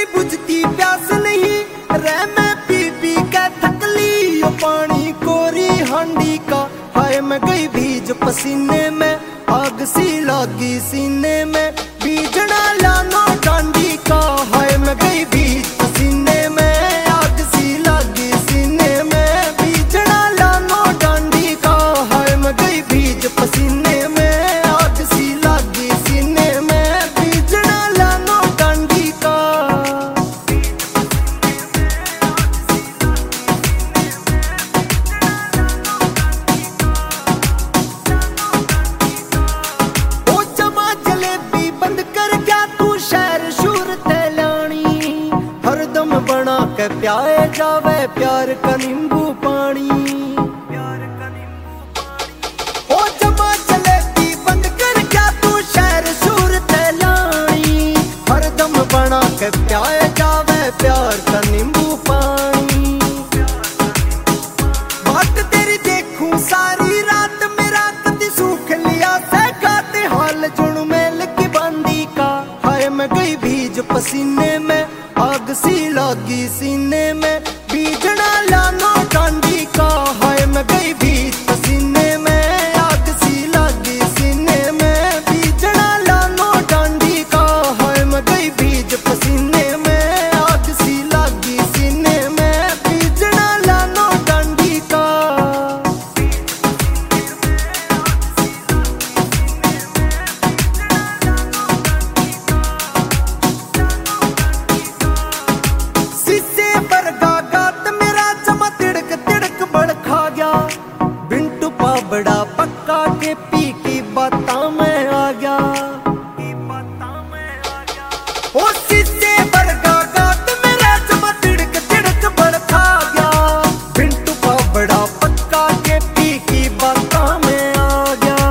मेरी बुझती प्यास नहीं रह मैं पी पी के थकली। यो पानी कोरी हांडी का हाय मैं गई भीज पसीने में, आग सी लागी सीने में। बीजना लानो डांडी का हाय मैं गई भीज पसीने में, आग सी लागी सीने में। बीजना लानो डांडी का हाय मैं गई भीज पसीने में, आग सी लागी सीने में। बीजना लानो डांडी का ओ जमा जलेबी बंद कर क्या तू शहर शूर तैलानी। हरदम बना के प्याए जावे प्यार का नींबू पानी। ओ जमा जलेबी बंद कर क्या तू शहर शूर तैलानी। हरदम बना के प्याए जावे प्यार का नींबू पानी। बात तेरी देखूं सारी रात मेरा कदी सूख लिया सहकाते हाल जुड़ मेल की बांदी का हाय मैं गई भीज पसीने में, आग सी लागी सीने में। बीजना लानो डांडी का हाय मैं गई भीज पसीने में, आग सी लागी सीने में। बीजना लानो डांडी का हाय मैं गई भीज पसीने में, आग सी लागी सीने में। बीजना लानो डांडी का शीशे पर गागात मेरा चमा तिड़क तिड़क बड़ खा गया। बिंटू पाबड़ा पक्का के पी की बाता में आ गया। ओ शीशे पर गागात मेरा चमा तिड़क तिड़क बड़ खा गया। बिंटू पाबड़ा पक्का के पी की बाता में आ गया।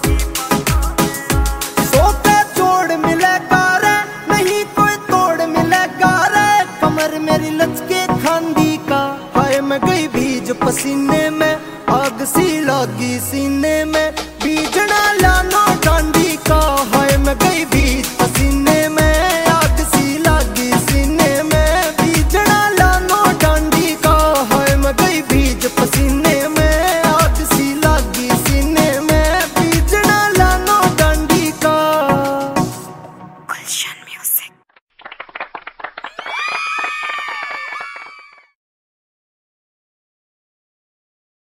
सो का जोड़ मिलेगा रे नहीं कोई तोड़ मिलेगा रे। कमर मेरी लचके खांदी का हाय मैं गई भीज पसीने में, आग सी लागी सीने में। बीजना लानो डांडी का हाय मैं गई भीज